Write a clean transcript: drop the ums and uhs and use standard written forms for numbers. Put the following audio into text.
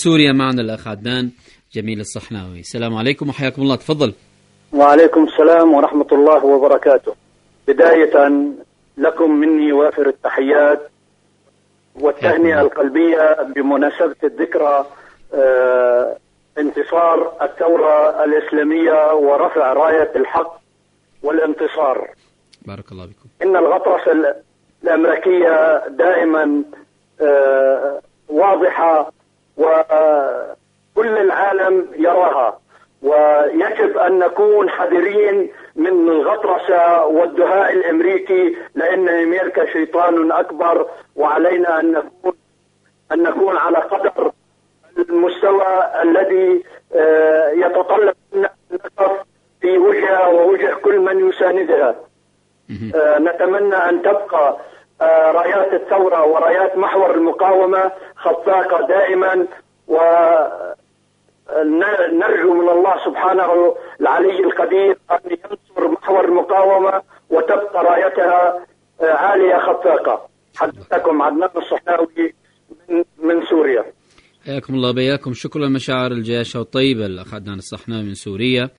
سوريا معنا الأخ عدنان جميل الصحناوي. السلام عليكم وحياكم الله، تفضل. وعليكم السلام ورحمة الله وبركاته. بداية لكم مني وافر التحيات والتهنئة القلبية بمناسبة الذكرى انتصار الثورة الإسلامية ورفع راية الحق والانتصار. بارك الله بكم. إن الغطرسة الأمريكية دائما واضحة وكل العالم يراها، ويجب أن نكون حذرين من الغطرسة والدهاء الأمريكي، لأن أمريكا شيطان أكبر، وعلينا أن نكون على قدر المستوى الذي يتطلب أن نقف في وجهها ووجه كل من يساندها. نتمنى أن تبقى رايات الثورة ورايات محور المقاومة خفاقة دائما، ونرجو من الله سبحانه العلي القدير أن ينصر محور المقاومة وتبقى رايتها عالية خفاقة. حدثكم عدنان الصحناوي من سوريا. حياكم الله بياكم. شكرا لمشاعر الجياشة الطيبة الأخ عدنان الصحناوي من سوريا.